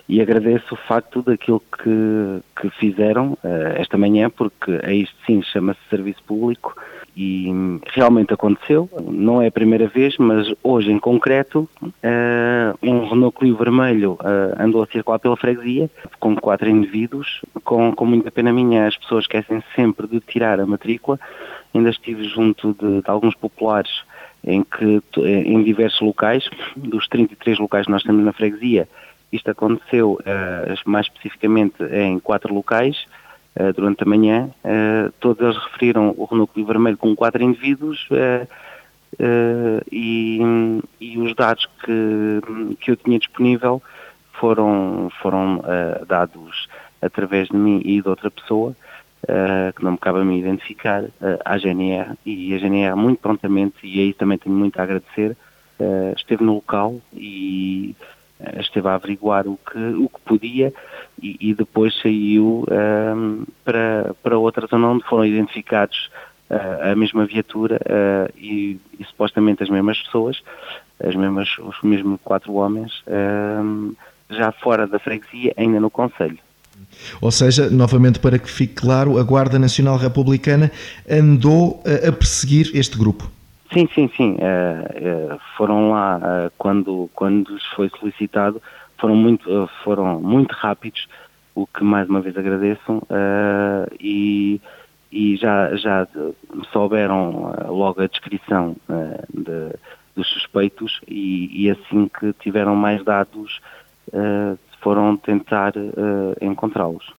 e agradeço o facto daquilo que fizeram esta manhã, porque isto sim chama-se serviço público e realmente aconteceu. Não é a primeira vez, mas hoje em concreto um Renault Clio vermelho andou a circular pela freguesia com 4 indivíduos. Com muita pena minha, as pessoas esquecem sempre de tirar a matrícula. Ainda estive junto de alguns populares em diversos locais, dos 33 locais que nós temos na freguesia. Isto aconteceu mais especificamente em 4 locais durante a manhã. Todos eles referiram o Renault Clio vermelho com 4 indivíduos e os dados que eu tinha disponível foram dados através de mim e de outra pessoa, que não me cabe a mim identificar, à GNR, e a GNR muito prontamente, e aí também tenho muito a agradecer, esteve no local e esteve a averiguar o que podia e depois saiu para outra zona onde foram identificados a mesma viatura e supostamente as mesmas pessoas, os mesmos 4 homens, já fora da freguesia, ainda no concelho. Ou seja, novamente para que fique claro, a Guarda Nacional Republicana andou a perseguir este grupo. Sim. Foram lá quando lhes foi solicitado, foram muito rápidos, o que mais uma vez agradeço, e já souberam logo a descrição dos suspeitos e assim que tiveram mais dados foram tentar encontrá-los.